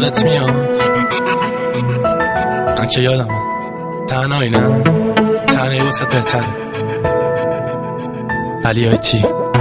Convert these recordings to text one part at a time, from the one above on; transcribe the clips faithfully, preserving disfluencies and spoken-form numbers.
یادت میاد من که یادم تنهایی نه تنهایی واسه بهتره علی آیتی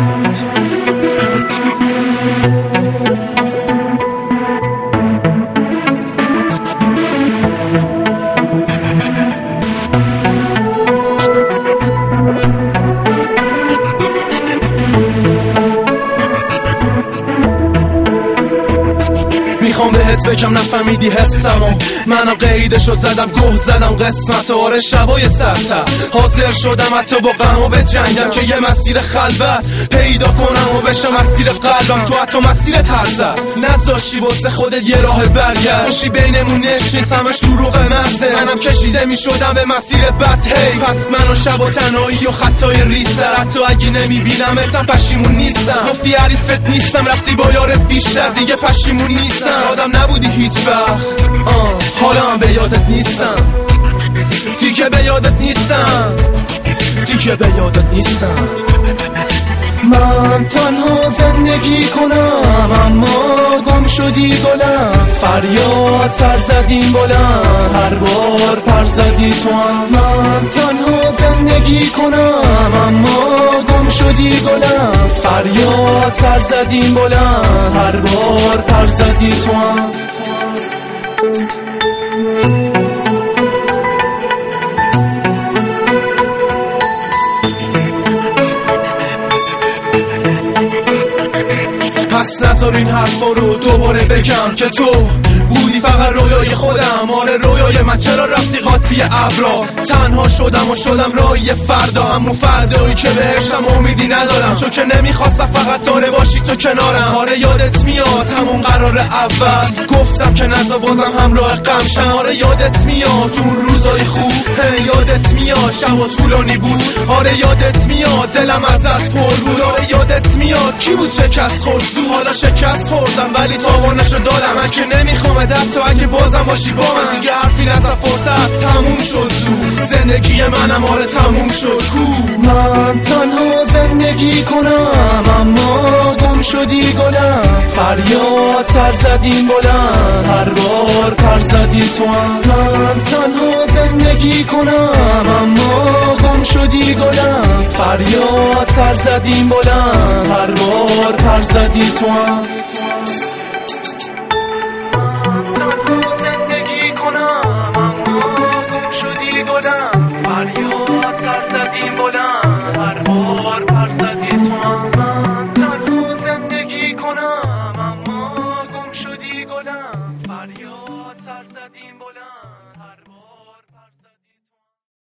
میخوام بهت بگم نفهمیدی حسمو منم قیدشو زدم گوه زدم قسمت آره شبای سرتر حاضر شدم حتی با غمو به جنگم که یه مسیر خلوت پیدا کنم و بشه مسیر قلبم تو حتی مسیر ترس است نذاشی واسه خودت یه راه برگشت گفتی بینمون نشنیست همش دروغ محضه منم کشیده میشدم به مسیر بد هی پس من و شب و تنهایی و خطای ریسر حتی اگه نمیبینمتم پشیمون نیستم گفتی حریفت نیستم رفتی با یارت بیشتر دیگه پشیمون نیستم آدم نبودی هیچ وقت حالا هم به یادت نیستم دیگه به یادت نیستم دیگه به یادت نیستم من تنها زندگی کنم اما گم شدی گلم فریاد سر زدیم بلند هر بار پر زدی تو هم من تنها زندگی کنم اما گم شدی گلم فریاد سر زدیم بلند هر بار پر زدی تو هم پس نذار این حرفا رو دوباره بگم که تو بودی فقط رویای خودم آره رویای من چرا رفتی قاطی ابرا تنها شدم و شدم راهی فردا همون فردایی که بهشم امیدی ندارم چون که نمیخواستم فقط داره باشی تو کنارم آره یادت میاد همون قرار اول گفتم که نذار بازم همراه غم شم آره یادت میاد اون روزای خوب یادت میاد شب طولانی بود آره یادت میاد دلم ازت پر بود آره یادت میاد کی بود شکست خورد حالا شکست خوردم ولی تاوانشو دادم من که نمیخوام حتی اگه بازم باشی با من دیگه حرفی نزد فرصت تموم شد زود زندگی منم آره تموم شد کو من تنها زندگی کنم اما گم شدی گلم فریاد سر زدیم بلند هر بار پر زدی تو هم من تنها زندگی کنم اما گم شدی گلم فریاد سر زدیم بلند هر بار پر زدی تو هم زندگی کنم اما گم شدی گلم فریاد سر زدیم بلند هر بار پر زدی تو هم من تنها زندگی کنم اما گم شدی گلم فریاد سر زدیم بلند